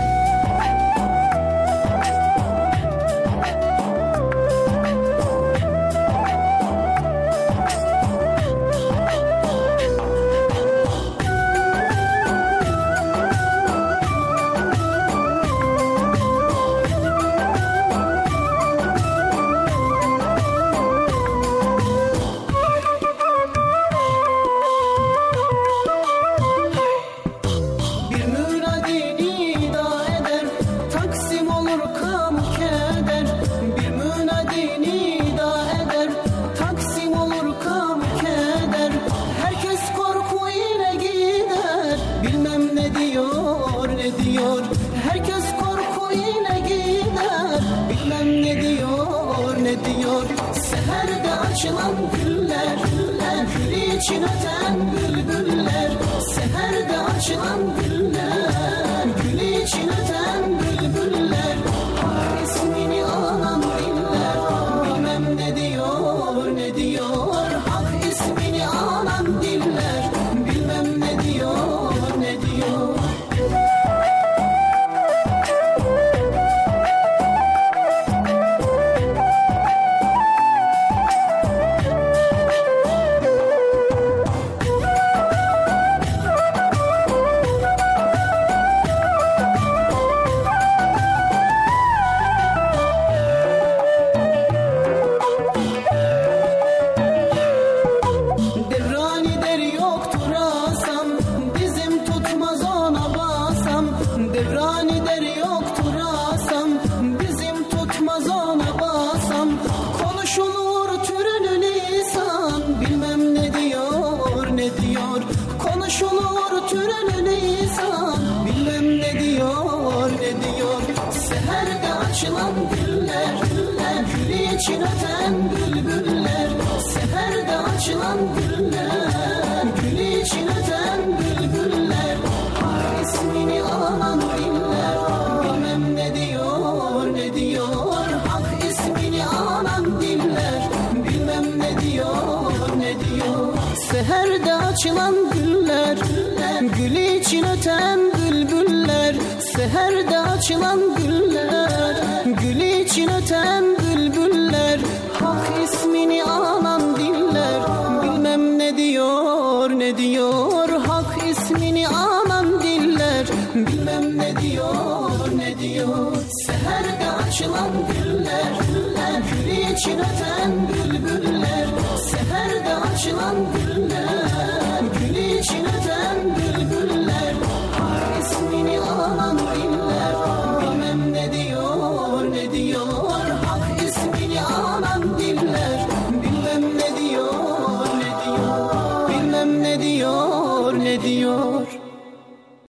Bir münadi nida eder, Taksim olur kam keder. Bir münadi nida eder, Taksim olur kam keder. Herkes korku ile gider, bilmem ne diyor, ne diyor. Herkes korku ile gider, bilmem ne diyor, ne diyor. Seherde açılan güller, güller, gül için öten bülbüller. Seherde açılan güller, gül için öten bülbüller. Ah ismini anan diller, bilmem ne diyor, ne diyor. Ah ismini anan diller, bilmem ne diyor, ne diyor. Devrani der yoktur asam, dizim tutmaz ona basam. Devrani der yoktur asam, dizim tutmaz ona basam. Konuşulur türlü lisan, bilmem ne diyor, ne diyor. Konuşulur türlü lisan, bilmem ne diyor, ne diyor. Seherde açılan güller, güller, gül için öten bülbüller. Seherde açılan güller, gül için öten bülbüller. Ah ismini anan diller, bilmem ne diyor, ne diyor. Ah ismini anan diller, bilmem ne diyor, ne diyor. Seherde açılan güller, güller, gül için öten bülbüller. Seherde açılan güller, gül için öten bülbüller. Hak ismini anan diller, bilmem ne diyor, ne diyor. Hak ismini anan diller, bilmem ne diyor, ne diyor. Seherde açılan güller, güller, gül için öten